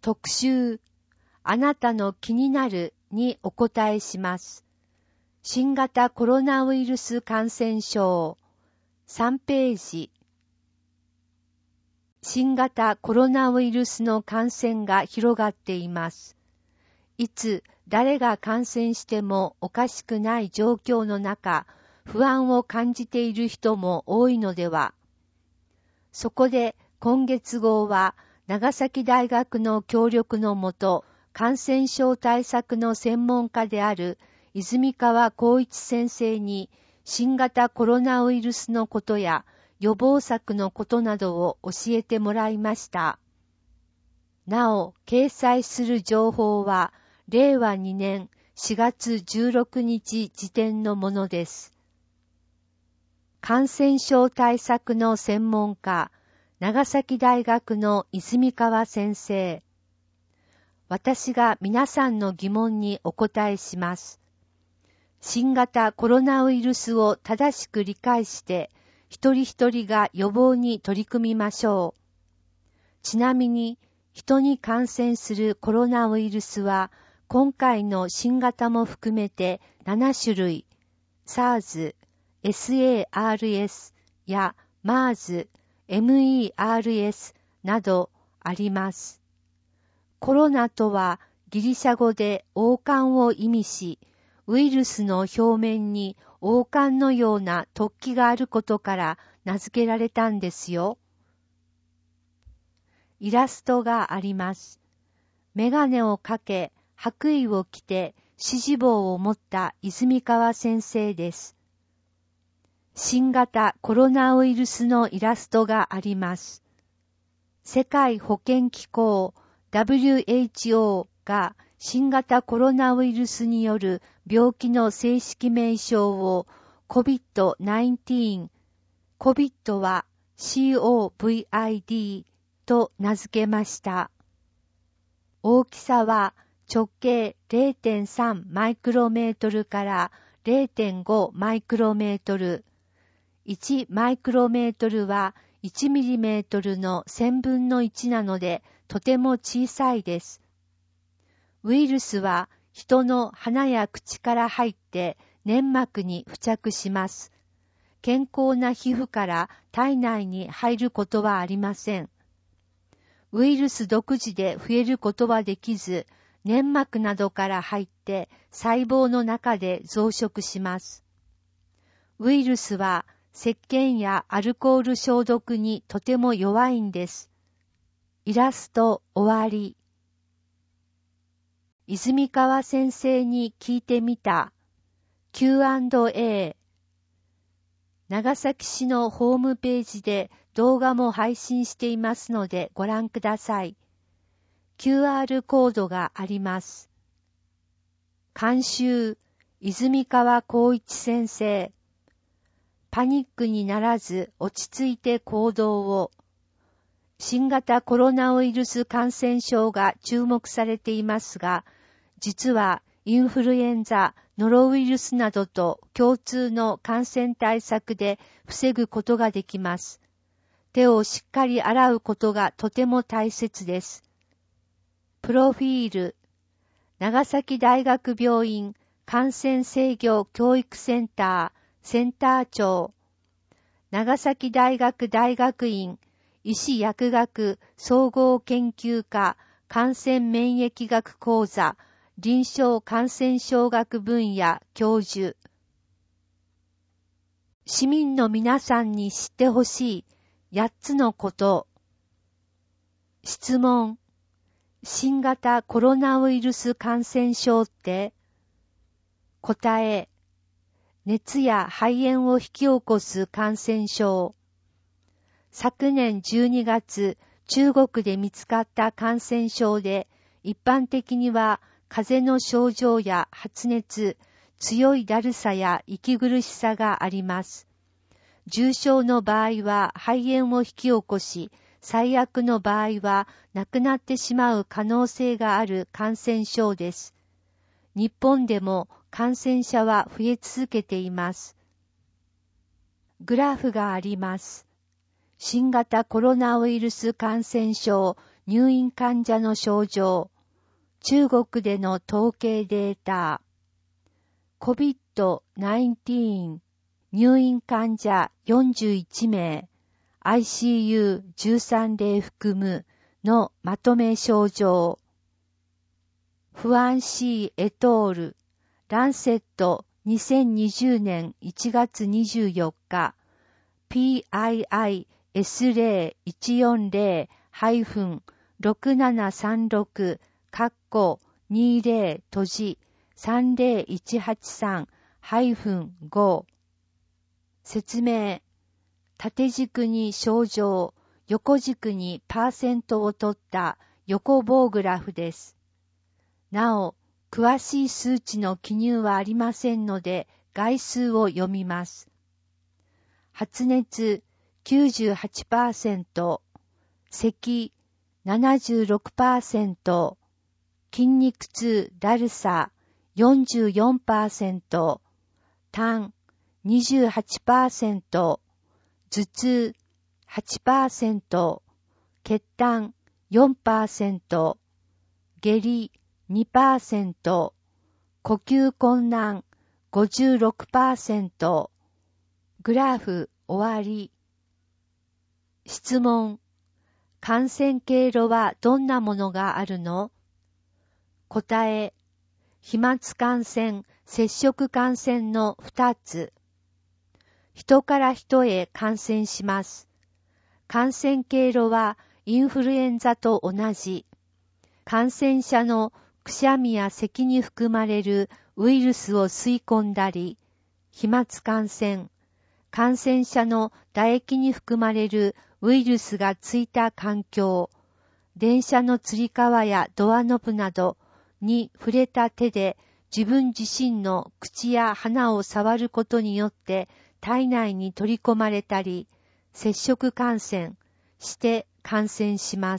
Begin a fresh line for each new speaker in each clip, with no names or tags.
特集、あなたの気になるにお答えします。新型コロナウイルス感染症、3ページ。新型コロナウイルスの感染が広がっています。いつ誰が感染してもおかしくない状況の中、不安を感じている人も多いのでは。そこで今月号は長崎大学の協力のもと、感染症対策の専門家である泉川光一先生に新型コロナウイルスのことや予防策のことなどを教えてもらいました。なお、掲載する情報は令和2年4月16日時点のものです。感染症対策の専門家、長崎大学の泉川先生。私が皆さんの疑問にお答えします。新型コロナウイルスを正しく理解して、一人一人が予防に取り組みましょう。ちなみに、人に感染するコロナウイルスは、今回の新型も含めて7種類、SARS、SARS や MERS、MERS などあります。コロナとはギリシャ語で王冠を意味し、ウイルスの表面に王冠のような突起があることから名付けられたんですよ。イラストがあります。メガネをかけ、白衣を着て、指示棒を持った泉川先生です。新型コロナウイルスのイラストがあります。世界保健機構 WHO が新型コロナウイルスによる病気の正式名称を COVID-19、COVID は COVID と名付けました。大きさは直径 0.3 マイクロメートルから 0.5 マイクロメートル。1マイクロメートルは1ミリメートルの1000分の1なのでとても小さいです。ウイルスは人の鼻や口から入って粘膜に付着します。健康な皮膚から体内に入ることはありません。ウイルス独自で増えることはできず、粘膜などから入って細胞の中で増殖します。ウイルスは石鹸やアルコール消毒にとても弱いんです。イラスト終わり。泉川先生に聞いてみた Q&A。長崎市のホームページで動画も配信していますのでご覧ください。QR コードがあります。監修、泉川光一先生。パニックにならず落ち着いて行動を。新型コロナウイルス感染症が注目されていますが、実はインフルエンザ、ノロウイルスなどと共通の感染対策で防ぐことができます。手をしっかり洗うことがとても大切です。プロフィール、長崎大学病院感染制御教育センターセンター長、長崎大学大学院医師薬学総合研究科感染免疫学講座臨床感染症学分野教授。市民の皆さんに知ってほしい8つのこと。質問。新型コロナウイルス感染症って？答え。熱や肺炎を引き起こす感染症。昨年12月、中国で見つかった感染症で、一般的には風邪の症状や発熱、強いだるさや息苦しさがあります。重症の場合は肺炎を引き起こし、最悪の場合は亡くなってしまう可能性がある感染症です。日本でも感染者は増え続けています。グラフがあります。新型コロナウイルス感染症入院患者の症状、中国での統計データ、COVID-19 入院患者41名、ICU13 例含むのまとめ症状、フアンシー・エトール、ランセット2020年1月24日、PIISLA1-6736-20-30-301835説明。縦軸に症状、横軸にパーセントを取った横棒グラフです。なお、詳しい数値の記入はありませんので、概数を読みます。発熱 98%、咳 76%、筋肉痛だるさ 44%、痰 28%、頭痛 8%、血痰 4%、下痢 2%、呼吸困難 56%、グラフ終わり。質問。感染経路はどんなものがあるの？答え。飛沫感染、接触感染の2つ。人から人へ感染します。感染経路はインフルエンザと同じ。感染者のくしゃみや咳に含まれるウイルスを吸い込んだり、飛沫感染、感染者の唾液に含まれるウイルスがついた環境、電車のつり革やドアノブなどに触れた手で自分自身の口や鼻を触ることによって体内に取り込まれたり、接触感染して感染します。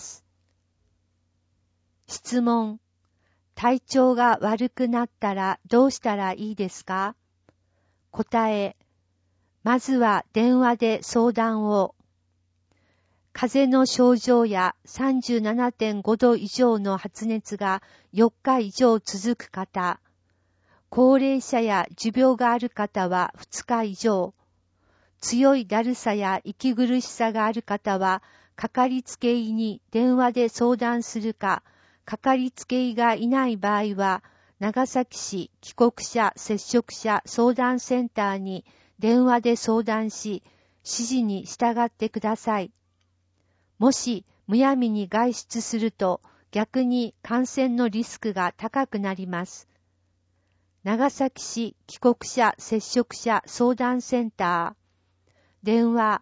質問。体調が悪くなったらどうしたらいいですか？答え。まずは電話で相談を。風邪の症状や 37.5 度以上の発熱が4日以上続く方、高齢者や持病がある方は2日以上、強いだるさや息苦しさがある方は、かかりつけ医に電話で相談するか、かかりつけ医がいない場合は、長崎市帰国者接触者相談センターに電話で相談し、指示に従ってください。もしむやみに外出すると逆に感染のリスクが高くなります。長崎市帰国者接触者相談センター、電話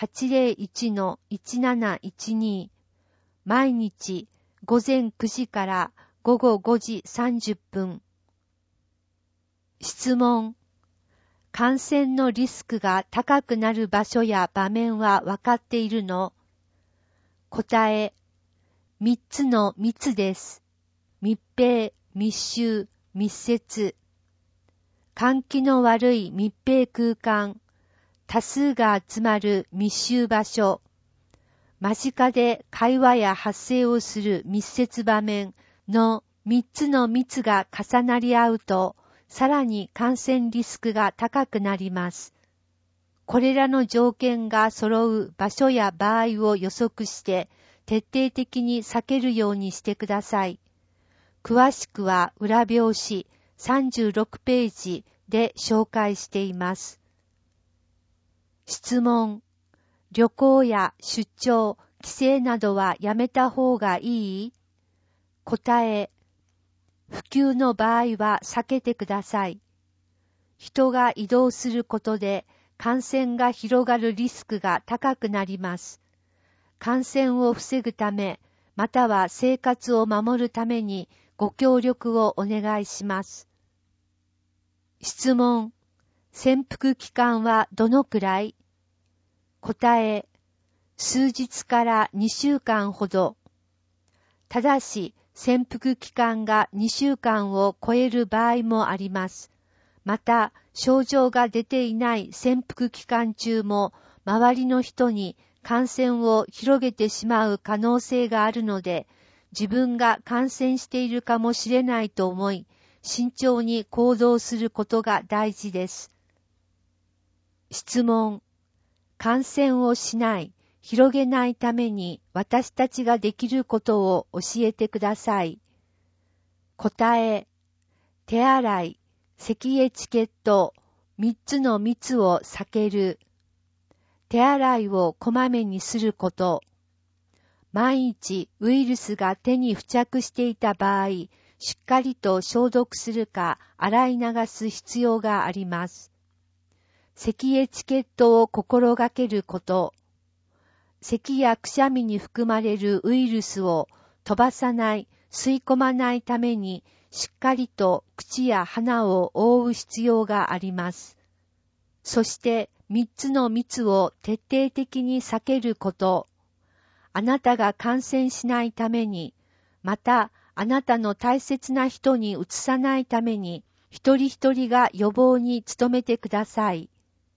801-1712、毎日午前9時から午後5時30分。質問。感染のリスクが高くなる場所や場面は分かっているの？答え。3つの密です。密閉、密集、密接。換気の悪い密閉空間。多数が集まる密集場所。間近で会話や発声をする密接場面の3つの密が重なり合うと、さらに感染リスクが高くなります。これらの条件が揃う場所や場合を予測して徹底的に避けるようにしてください。詳しくは裏表紙36ページで紹介しています。質問。旅行や出張、帰省などはやめた方がいい？答え。不急の場合は避けてください。人が移動することで感染が広がるリスクが高くなります。感染を防ぐため、または生活を守るためにご協力をお願いします。質問。潜伏期間はどのくらい？答え。数日から2週間ほど。ただし、潜伏期間が2週間を超える場合もあります。また、症状が出ていない潜伏期間中も、周りの人に感染を広げてしまう可能性があるので、自分が感染しているかもしれないと思い、慎重に行動することが大事です。質問。感染をしない、広げないために私たちができることを教えてください。答え。手洗い、咳エチケット、3つの密を避ける。手洗いをこまめにすること。万一ウイルスが手に付着していた場合、しっかりと消毒するか洗い流す必要があります。咳エチケットを心がけること。咳やくしゃみに含まれるウイルスを飛ばさない、吸い込まないために、しっかりと口や鼻を覆う必要があります。そして3つの密を徹底的に避けること。あなたが感染しないために、またあなたの大切な人にうつさないために、一人一人が予防に努めてください。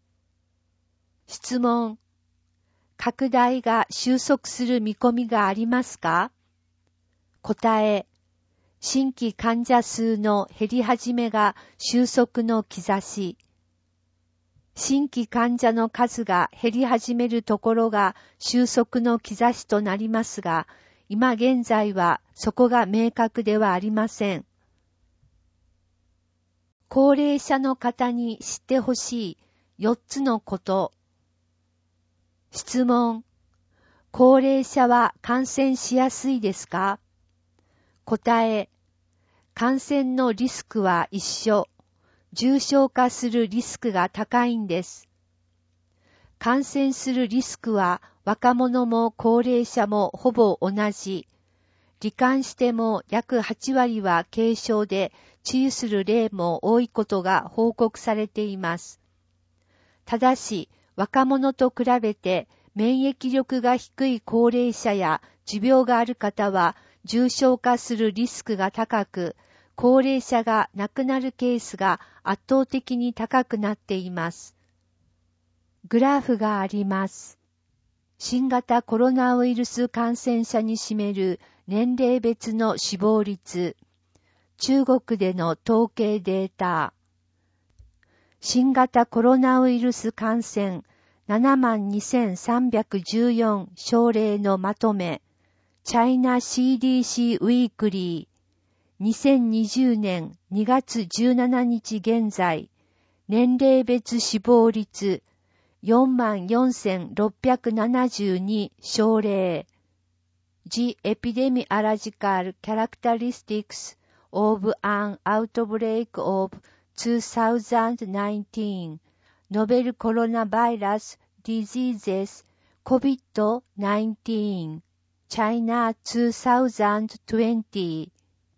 質問。拡大が収束する見込みがありますか？答え。新規患者数の減り始めが収束の兆し。新規患者の数が減り始めるところが収束の兆しとなりますが、今現在はそこが明確ではありません。高齢者の方に知ってほしい4つのこと。質問。高齢者は感染しやすいですか？答え。感染のリスクは一緒。重症化するリスクが高いんです。感染するリスクは若者も高齢者もほぼ同じ。罹患しても約8割は軽症で治癒する例も多いことが報告されています。ただし、若者と比べて免疫力が低い高齢者や持病がある方は重症化するリスクが高く、高齢者が亡くなるケースが圧倒的に高くなっています。グラフがあります。新型コロナウイルス感染者に占める年齢別の死亡率。中国での統計データ。新型コロナウイルス感染72,314症例のまとめ。チャイナ CDC ウィークリー。2020年2月17日現在、年齢別死亡率 44,672 症例。The Epidemiological Characteristics of an Outbreak of 2019 Novel Coronavirus Diseases COVID-19 China 2020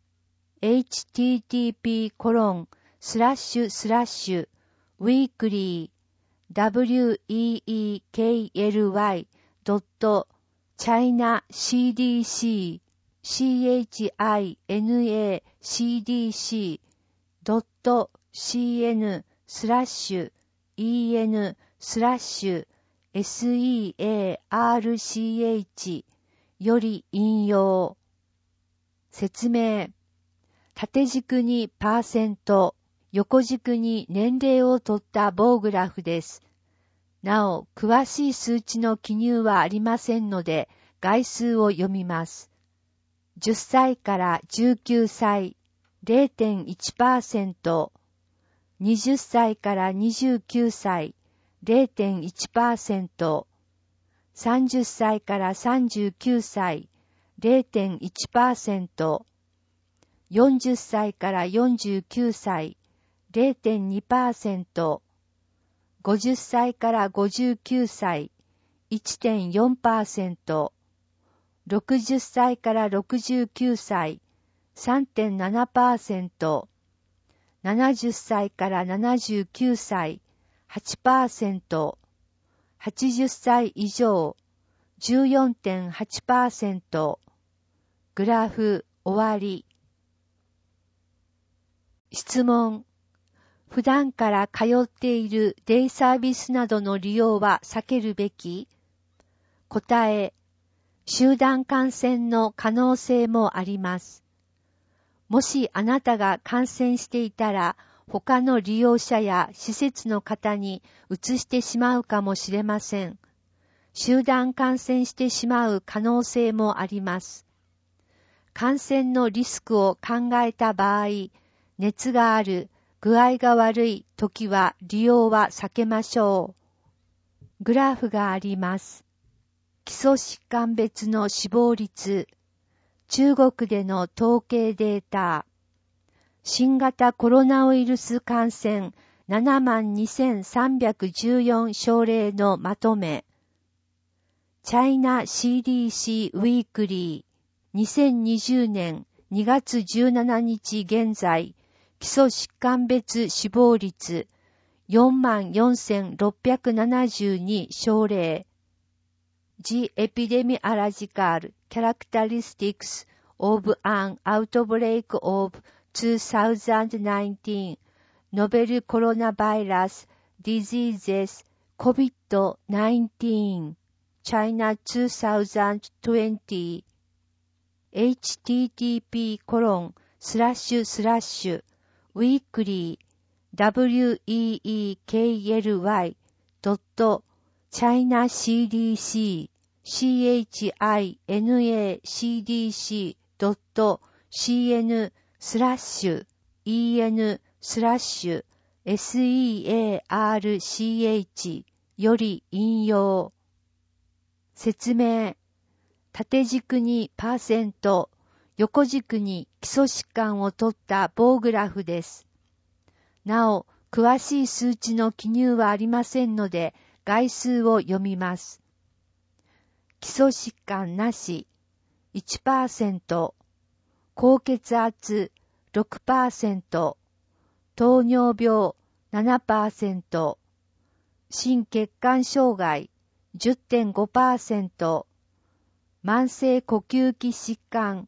www.chinacdc.china-cdc.en/search より引用。説明。縦軸に%、横軸に年齢を取った棒グラフです。なお、詳しい数値の記入はありませんので、概数を読みます。10歳から19歳、0.1%、20歳から29歳、0.1%、30歳から39歳、0.1%、40歳から49歳、0.2%、50歳から59歳、1.4%、60歳から69歳、3.7%、70歳から79歳、8%、80歳以上、14.8%。グラフ終わり。質問。普段から通っているデイサービスなどの利用は避けるべき？ 答え、集団感染の可能性もあります。もしあなたが感染していたら、他の利用者や施設の方に移してしまうかもしれません。集団感染してしまう可能性もあります。感染のリスクを考えた場合、熱がある、具合が悪い時は利用は避けましょう。グラフがあります。基礎疾患別の死亡率、中国での統計データ、新型コロナウイルス感染72,314症例のまとめ、チャイナ CDC ウィークリー2020年2月17日現在、基礎疾患別死亡率 44,672 症例。The Epidemiological Characteristics of an Outbreak of 2019 Novel Coronavirus Diseases COVID-19 China 2020 http://weekly.chinacdc.china-cdc.en/search より引用。説明。縦軸にパーセント、横軸に基礎疾患を取った棒グラフです。なお、詳しい数値の記入はありませんので、概数を読みます。基礎疾患なし 1%、高血圧 6%、糖尿病 7%、心血管障害 10.5%、慢性呼吸器疾患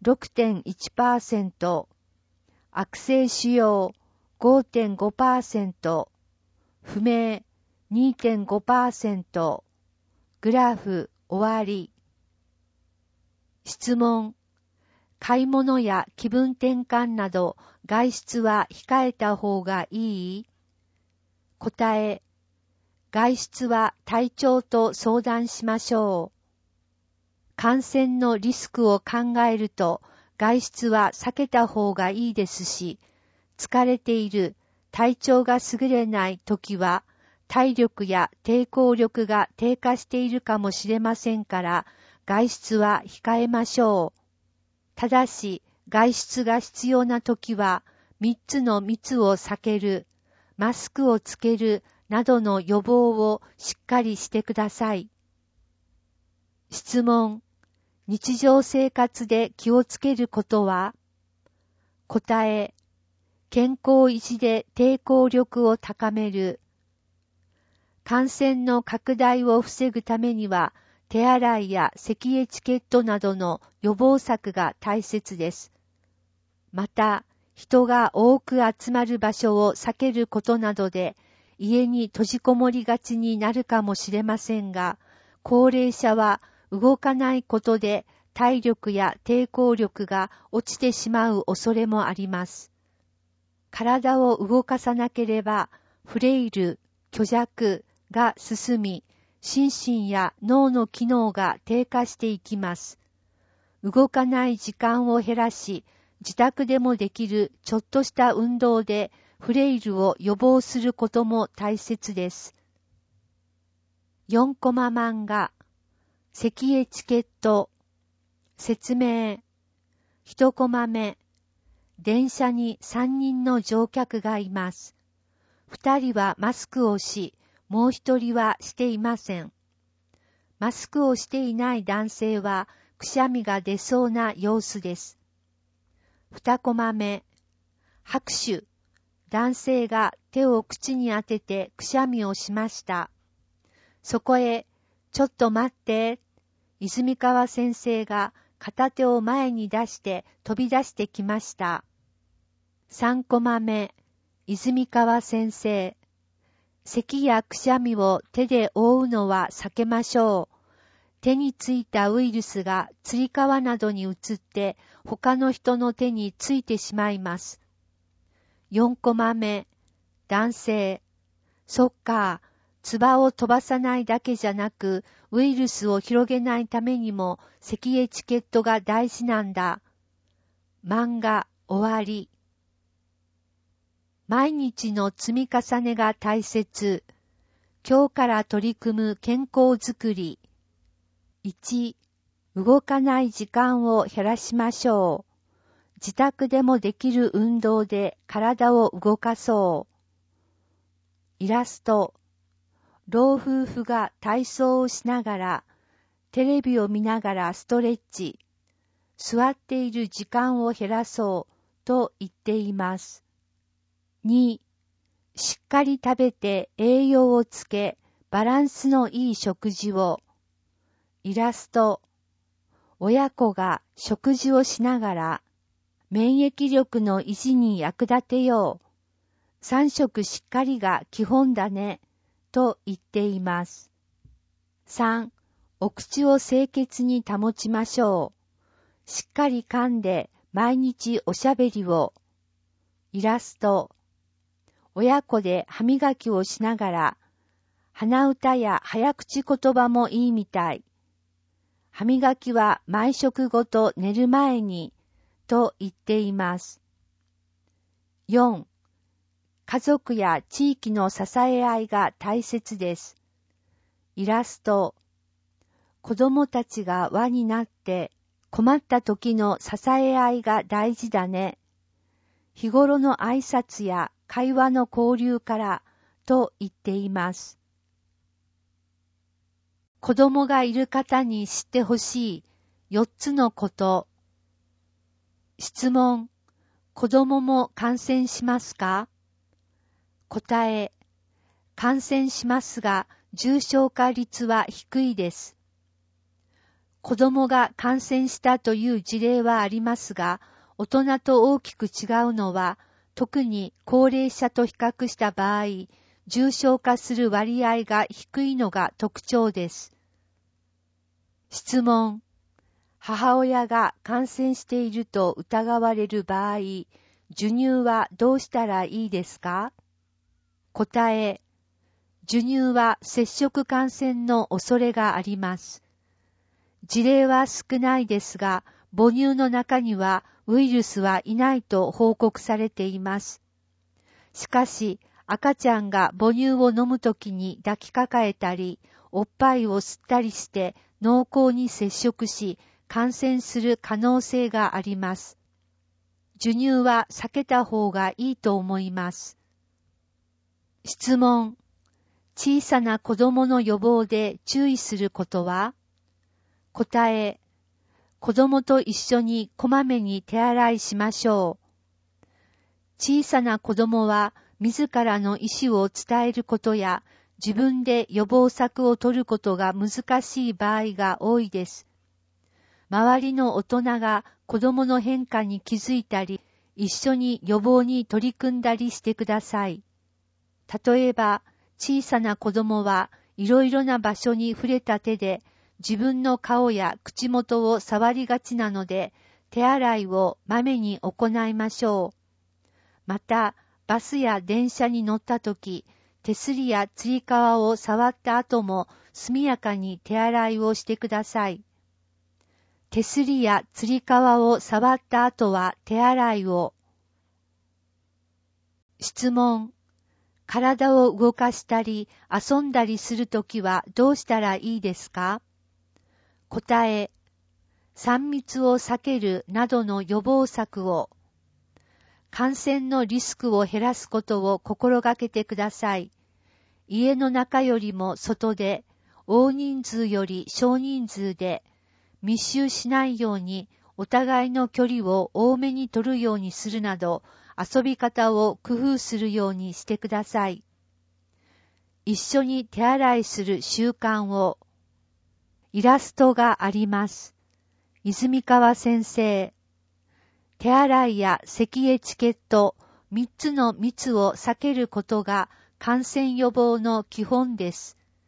6.1%、悪性腫瘍 5.5%、不明 2.5%、グラフ終わり。質問。買い物や気分転換など外出は控えた方がいい？答え。外出は体調と相談しましょう。感染のリスクを考えると外出は避けた方がいいですし、疲れている、体調が優れない時は体力や抵抗力が低下しているかもしれませんから外出は控えましょう。ただし外出が必要な時は3つの密を避ける、マスクをつけるなどの予防をしっかりしてください。質問。日常生活で気をつけることは？答え。健康維持で抵抗力を高める。感染の拡大を防ぐためには、手洗いや咳エチケットなどの予防策が大切です。また、人が多く集まる場所を避けることなどで、家に閉じこもりがちになるかもしれませんが、高齢者は動かないことで体力や抵抗力が落ちてしまう恐れもあります。体を動かさなければ、フレイル、虚弱が進み、心身や脳の機能が低下していきます。動かない時間を減らし、自宅でもできるちょっとした運動でフレイルを予防することも大切です。4コマ漫画、咳エチケット、説明。1コマ目、電車に3人の乗客がいます。2人はマスクをし、もう1人はしていません。マスクをしていない男性はくしゃみが出そうな様子です。2コマ目、拍手。男性が手を口に当ててくしゃみをしました。そこへ、ちょっと待って、泉川先生が片手を前に出して飛び出してきました。3コマ目、泉川先生。咳やくしゃみを手で覆うのは避けましょう。 手についたウイルスがつり革などに移って他の人の手についてしまいます。4コマ目、男性。そっか、唾を飛ばさないだけじゃなく、ウイルスを広げないためにも咳エチケットが大事なんだ。漫画終わり。毎日の積み重ねが大切。今日から取り組む健康づくり。1、動かない時間を減らしましょう。自宅でもできる運動で体を動かそう。イラスト。老夫婦が体操をしながら、テレビを見ながらストレッチ。座っている時間を減らそうと言っています。2、しっかり食べて栄養をつけ、バランスのいい食事を。イラスト。親子が食事をしながら、免疫力の維持に役立てよう。3食しっかりが基本だね、と言っています。3、お口を清潔に保ちましょう。しっかり噛んで毎日おしゃべりを。イラスト。親子で歯磨きをしながら、鼻歌や早口言葉もいいみたい。歯磨きは毎食後と寝る前に、と言っています。4、家族や地域の支え合いが大切です。イラスト。子供たちが輪になって困った時の支え合いが大事だね。日頃の挨拶や会話の交流からと言っています。子供がいる方に知ってほしい4つのこと。質問。子供も感染しますか？答え。感染しますが、重症化率は低いです。子供が感染したという事例はありますが、大人と大きく違うのは、特に高齢者と比較した場合、重症化する割合が低いのが特徴です。質問。母親が感染していると疑われる場合、授乳はどうしたらいいですか？答え。授乳は接触感染の恐れがあります。事例は少ないですが、母乳の中にはウイルスはいないと報告されています。しかし、赤ちゃんが母乳を飲むときに抱きかかえたり、おっぱいを吸ったりして濃厚に接触し、感染する可能性があります。授乳は避けた方がいいと思います。質問。小さな子供の予防で注意することは？答え。子供と一緒にこまめに手洗いしましょう。小さな子供は自らの意思を伝えることや自分で予防策を取ることが難しい場合が多いです。周りの大人が子供の変化に気づいたり、一緒に予防に取り組んだりしてください。例えば、小さな子供はいろいろな場所に触れた手で自分の顔や口元を触りがちなので、手洗いをまめに行いましょう。また、バスや電車に乗ったとき、手すりやつり革を触った後も速やかに手洗いをしてください。手すりやつり革を触った後は手洗いを。質問。体を動かしたり遊んだりするときはどうしたらいいですか？答え。3密を避けるなどの予防策を。感染のリスクを減らすことを心がけてください。家の中よりも外で、大人数より少人数で、密集しないようにお互いの距離を多めに取るようにするなど、遊び方を工夫するようにしてください。一緒に手洗いする習慣を。イラストがあります。泉川先生。手洗いや咳エチケット、3つの密を避けることが感染予防の基本です。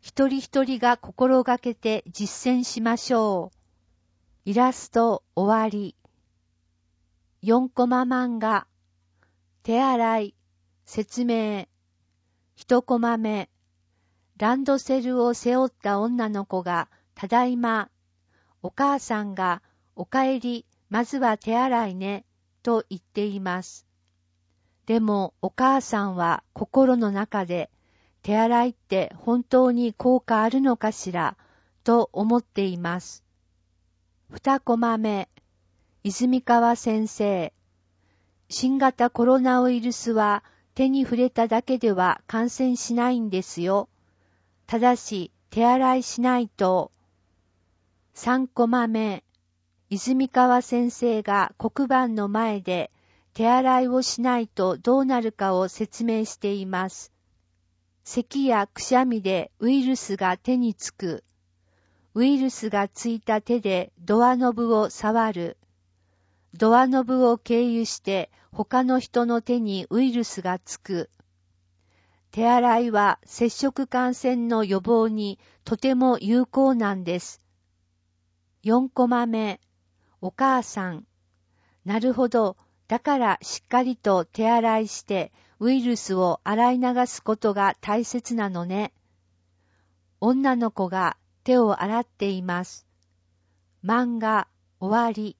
一人一人が心がけて実践しましょう。イラスト終わり。4コマ漫画。手洗い。説明。1コマ目。ランドセルを背負った女の子が、ただいま。お母さんが、おかえり、まずは手洗いね、と言っています。でもお母さんは心の中で、手洗いって本当に効果あるのかしら、と思っています。2コマ目。泉川先生。新型コロナウイルスは手に触れただけでは感染しないんですよ。ただし手洗いしないと。3コマ目。泉川先生が黒板の前で手洗いをしないとどうなるかを説明しています。咳やくしゃみでウイルスが手につく。ウイルスがついた手でドアノブを触る。ドアノブを経由して他の人の手にウイルスがつく。手洗いは接触感染の予防にとても有効なんです。4コマ目。お母さん。なるほど。だからしっかりと手洗いしてウイルスを洗い流すことが大切なのね。女の子が手を洗っています。漫画終わり。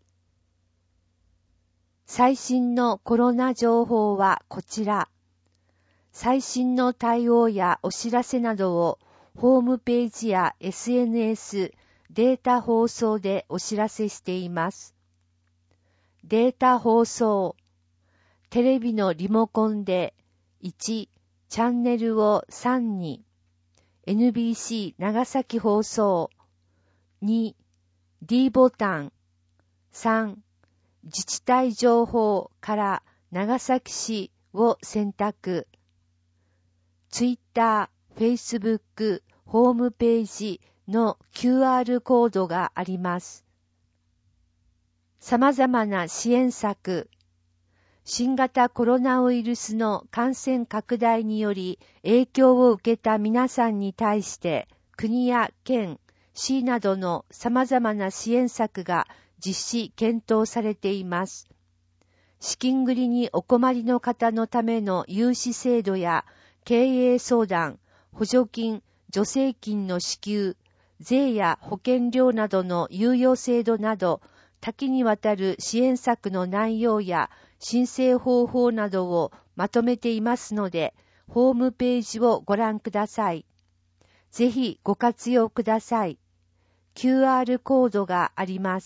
最新のコロナ情報はこちら。最新の対応やお知らせなどをホームページや SNS、データ放送でお知らせしています。データ放送。テレビのリモコンで1、チャンネルを3に、NBC 長崎放送。2、D ボタン。3、自治体情報から長崎市を選択。ツイッター、フェイスブック、ホームページの QR コードがあります。様々な支援策。新型コロナウイルスの感染拡大により影響を受けた皆さんに対して国や県、市などの様々な支援策が実施検討されています。資金繰りにお困りの方のための融資制度や経営相談、補助金、助成金の支給、税や保険料などの猶予制度など多岐にわたる支援策の内容や申請方法などをまとめていますので、ホームページをご覧ください。ぜひご活用ください。QR コードがあります。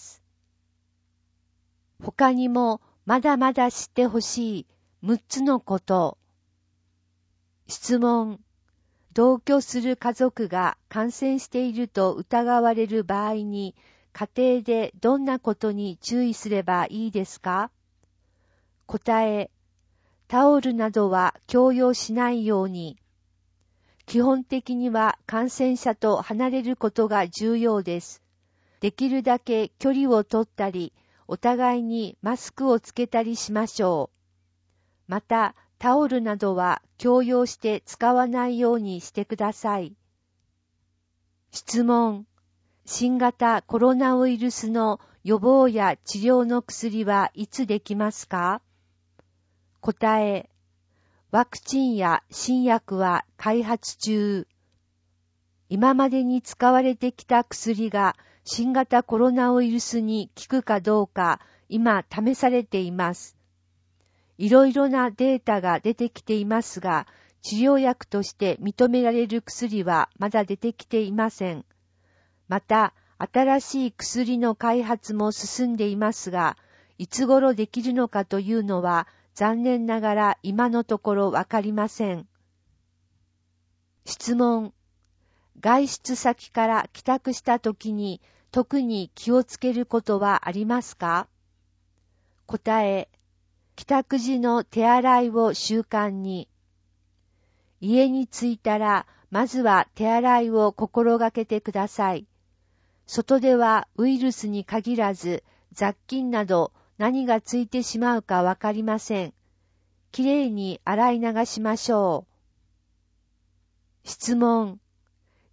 他にもまだまだ知ってほしい6つのこと。質問。同居する家族が感染していると疑われる場合に、家庭でどんなことに注意すればいいですか？答え。タオルなどは共用しないように。基本的には感染者と離れることが重要です。できるだけ距離を取ったり、お互いにマスクをつけたりしましょう。また、タオルなどは共用して使わないようにしてください。質問。新型コロナウイルスの予防や治療の薬はいつできますか？答え。ワクチンや新薬は開発中。今までに使われてきた薬が新型コロナウイルスに効くかどうか今試されています。いろいろなデータが出てきていますが、治療薬として認められる薬はまだ出てきていません。また、新しい薬の開発も進んでいますが、いつ頃できるのかというのは残念ながら今のところわかりません。質問。外出先から帰宅したときに特に気をつけることはありますか？答え。帰宅時の手洗いを習慣に。家に着いたらまずは手洗いを心がけてください。外ではウイルスに限らず雑菌など何がついてしまうかわかりません。きれいに洗い流しましょう。質問。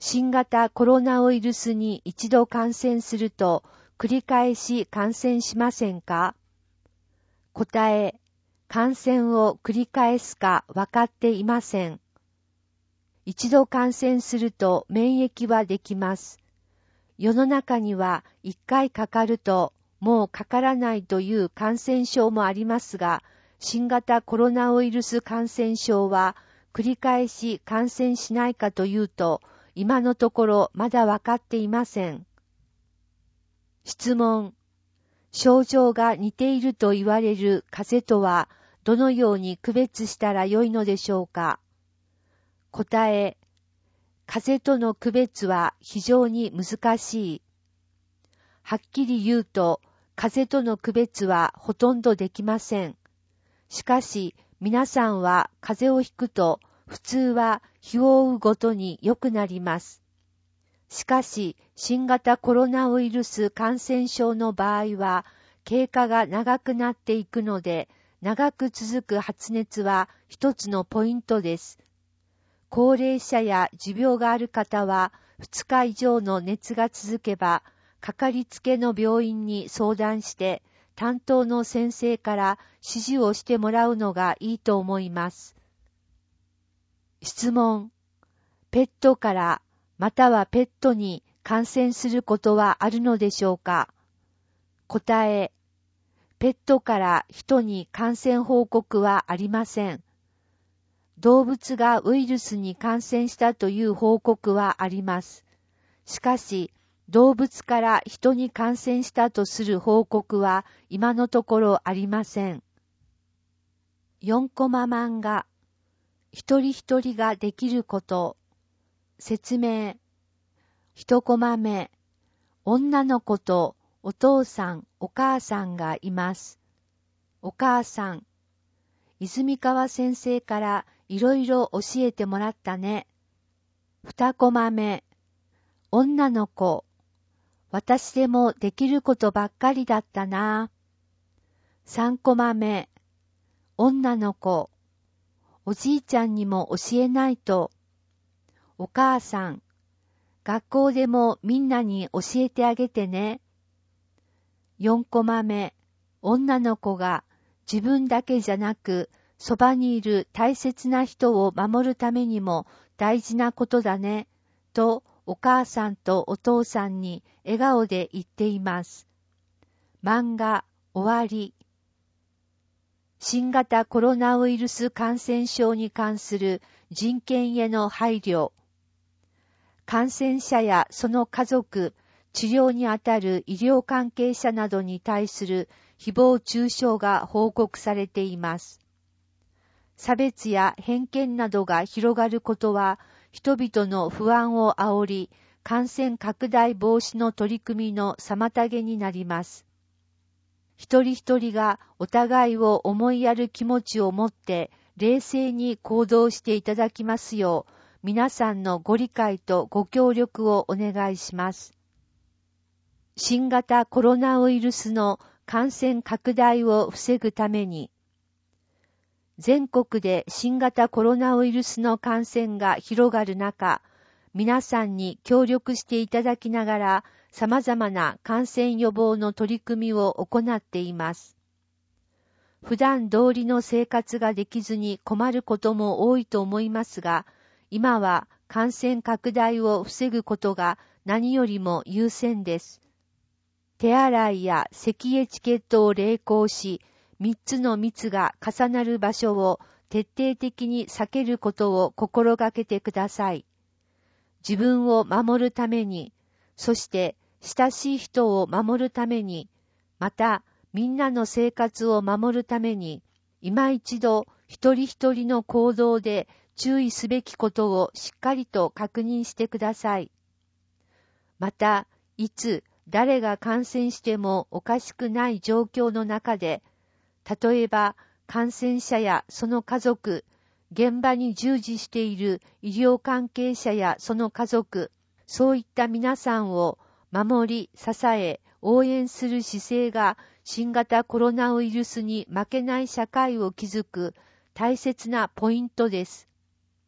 新型コロナウイルスに一度感染すると繰り返し感染しませんか？答え、感染を繰り返すか分かっていません。一度感染すると免疫はできます。世の中には一回かかるともうかからないという感染症もありますが、新型コロナウイルス感染症は繰り返し感染しないかというと、今のところまだ分かっていません。質問。症状が似ていると言われる風邪とはどのように区別したらよいのでしょうか？答え。風邪との区別は非常に難しい。はっきり言うと、風邪との区別はほとんどできません。しかし、皆さんは風邪をひくと、普通は日を追うごとに良くなります。しかし、新型コロナウイルス感染症の場合は、経過が長くなっていくので、長く続く発熱は一つのポイントです。高齢者や持病がある方は、2日以上の熱が続けば、かかりつけの病院に相談して、担当の先生から指示をしてもらうのがいいと思います。質問。ペットからまたはペットに感染することはあるのでしょうか？答え。ペットから人に感染報告はありません。動物がウイルスに感染したという報告はあります。しかし、動物から人に感染したとする報告は今のところありません。4コマ漫画。一人一人ができること。説明。1コマ目。女の子とお父さん、お母さんがいます。お母さん。泉川先生からいろいろ教えてもらったね。2コマ目。女の子。私でもできることばっかりだったな。3コマ目。女の子。おじいちゃんにも教えないと。お母さん。学校でもみんなに教えてあげてね。4コマ目。女の子が自分だけじゃなく、そばにいる大切な人を守るためにも大事なことだね、とお母さんとお父さんに笑顔で言っています。漫画終わり。新型コロナウイルス感染症に関する人権への配慮。感染者やその家族、治療にあたる医療関係者などに対する誹謗中傷が報告されています。差別や偏見などが広がることは、人々の不安を煽り、感染拡大防止の取り組みの妨げになります。一人一人がお互いを思いやる気持ちを持って冷静に行動していただきますよう、皆さんのご理解とご協力をお願いします。新型コロナウイルスの感染拡大を防ぐために、全国で新型コロナウイルスの感染が広がる中、皆さんに協力していただきながら、様々な感染予防の取り組みを行っています。普段通りの生活ができずに困ることも多いと思いますが、今は感染拡大を防ぐことが何よりも優先です。手洗いや咳エチケットを励行し、3つの密が重なる場所を徹底的に避けることを心がけてください。自分を守るために、そして親しい人を守るために、またみんなの生活を守るために、今一度一人一人の行動で注意すべきことをしっかりと確認してください。また、いつ誰が感染してもおかしくない状況の中で、例えば感染者やその家族、現場に従事している医療関係者やその家族、そういった皆さんを守り、支え、応援する姿勢が新型コロナウイルスに負けない社会を築く大切なポイントです。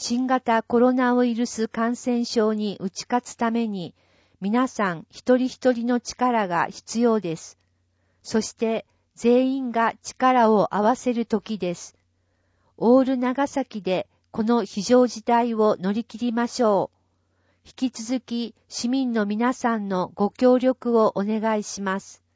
新型コロナウイルス感染症に打ち勝つために、皆さん一人一人の力が必要です。そして全員が力を合わせる時です。オール長崎でこの非常事態を乗り切りましょう。引き続き市民の皆さんのご協力をお願いします。